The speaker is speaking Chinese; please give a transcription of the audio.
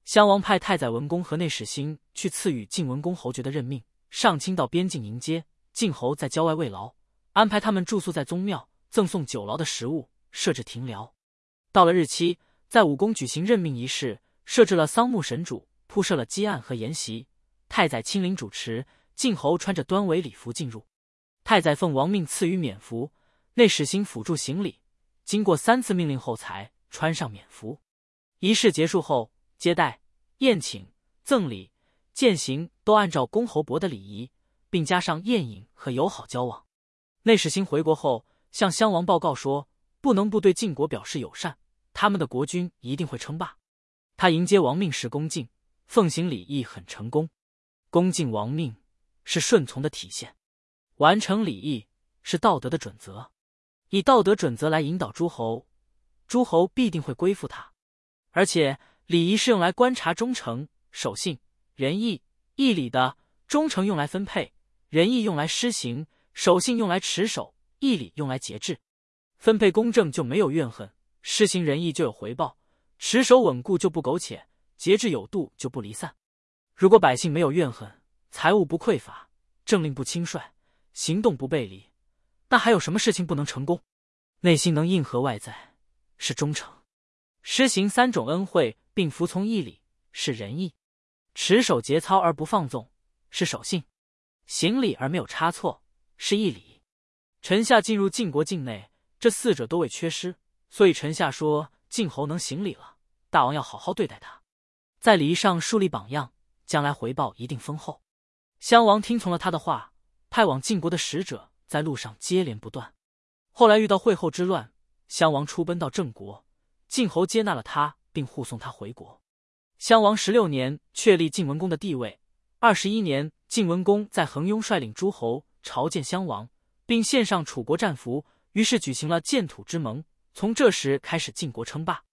襄王派太宰文公和内史兴去赐予晋文公侯爵的任命，上卿到边境迎接。晋侯在郊外慰劳，安排他们住宿在宗庙，赠送酒劳的食物，设置庭僚。到了日期，在武宫举行任命仪式，设置了桑木神主，铺设了基案和筵席。太宰亲临主持，晋侯穿着端围礼服进入。太宰奉王命赐予冕服，内史兴辅助行礼，经过3次命令后才穿上冕服。仪式结束后，接待、宴请、赠礼、饯行都按照公侯伯的礼仪，并加上宴饮和友好交往。内史兴回国后，向襄王报告说，不能不对晋国表示友善，他们的国君一定会称霸。他迎接王命时恭敬，奉行礼义很成功。恭敬王命是顺从的体现，完成礼义是道德的准则。以道德准则来引导诸侯，诸侯必定会归附他。而且礼仪是用来观察忠诚、守信、仁义。义理的，忠诚用来分配，仁义用来施行，守信用来持守，义理用来节制。分配公正就没有怨恨，施行仁义就有回报，持守稳固就不苟且，节制有度就不离散。如果百姓没有怨恨，财物不匮乏，政令不轻率，行动不背离，那还有什么事情不能成功？内心能应和外在是忠诚，施行3种恩惠并服从义理是仁义，持守节操而不放纵是守信，行礼而没有差错是义理。臣下进入晋国境内，这4者都未缺失，所以臣下说晋侯能行礼了，大王要好好对待他，在礼仪上树立榜样，将来回报一定丰厚。襄王听从了他的话，派往晋国的使者在路上接连不断。后来遇到会后之乱，襄王出奔到郑国，晋侯接纳了他，并护送他回国。襄王16年确立晋文公的地位，21年晋文公在衡雍率领诸侯朝见襄王，并献上楚国战俘，于是举行了建土之盟。从这时开始晋国称霸。